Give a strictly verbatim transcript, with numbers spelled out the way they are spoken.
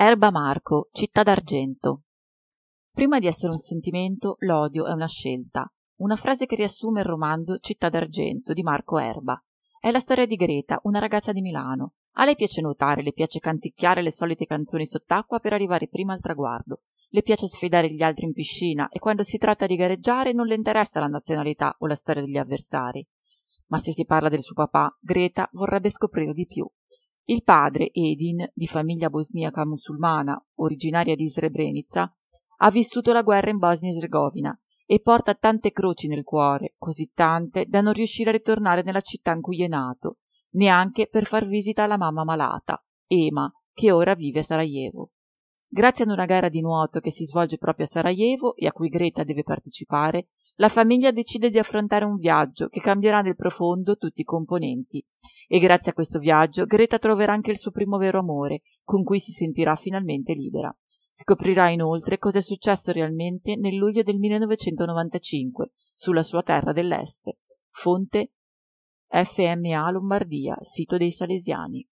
Erba Marco, Città d'Argento. Prima di essere un sentimento, l'odio è una scelta. Una frase che riassume il romanzo Città d'Argento di Marco Erba. È la storia di Greta, una ragazza di Milano. A lei piace nuotare, le piace canticchiare le solite canzoni sott'acqua per arrivare prima al traguardo. Le piace sfidare gli altri in piscina e quando si tratta di gareggiare non le interessa la nazionalità o la storia degli avversari. Ma se si parla del suo papà, Greta vorrebbe scoprire di più. Il padre, Edin, di famiglia bosniaca musulmana, originaria di Srebrenica, ha vissuto la guerra in Bosnia-Erzegovina e porta tante croci nel cuore, così tante da non riuscire a ritornare nella città in cui è nato, neanche per far visita alla mamma malata, Ema, che ora vive a Sarajevo. Grazie ad una gara di nuoto che si svolge proprio a Sarajevo e a cui Greta deve partecipare, la famiglia decide di affrontare un viaggio che cambierà nel profondo tutti i componenti. E grazie a questo viaggio Greta troverà anche il suo primo vero amore, con cui si sentirà finalmente libera. Scoprirà inoltre cosa è successo realmente nel luglio del millenovecentonovantacinque sulla sua terra dell'Est. Fonte F M A Lombardia, sito dei Salesiani.